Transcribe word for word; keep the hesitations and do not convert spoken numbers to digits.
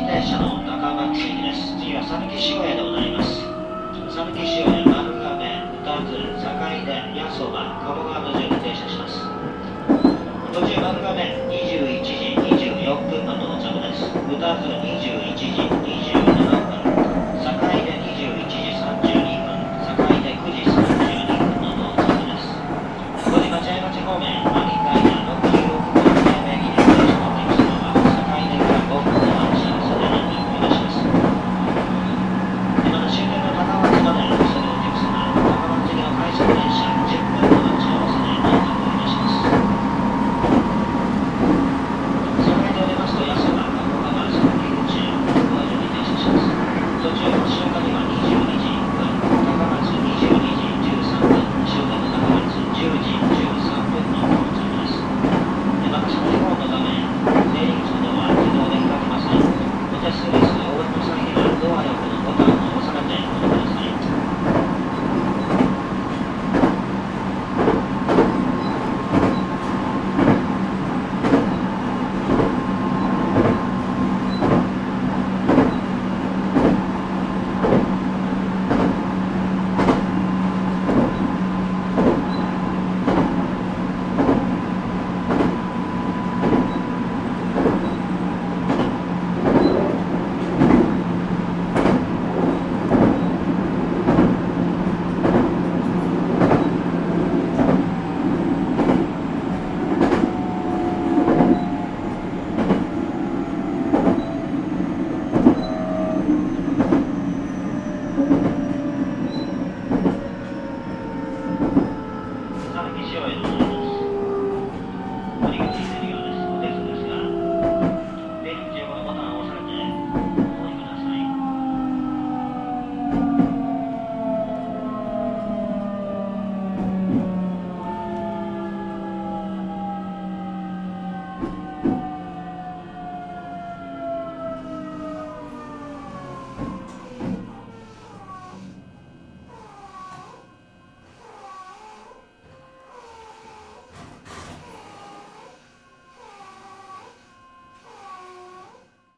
電車の高松駅です。次は讃岐塩屋でございます。讃岐塩屋、丸亀、二つ、坂出、八十場、鴨川途中で停車します。途中丸亀にじゅういちじにじゅうよっぷんの到着です。二つにじゅういちじにじゅうななふん、坂出にじゅういちじさんじゅうにふん、坂出くじさんじゅうにふんの到着です。小島茶屋町方面、マリンガイナろくじゅうろくごう早め駅で停車のお客様は坂出からごふんの発車、それらにお願いします。また終点の高松までお越しのお客様、高松行きの快速電車じゅっぷんの待ち合わせで何とお願いします。坂出を出ますと八十場、鴨川、讃岐口へ高順に停車します。途中の塩谷はにじゅうにじいっぷん、高松にじゅうにじじゅうさんぷん、終点の高松じゅうじじゅうさんぷんの到着です。また車内ホーンの画面、出入り口のドアは自動で開きません。お手数ですが、お降りの際にはドア横のボタンを押されてお乗りください。讃岐塩屋の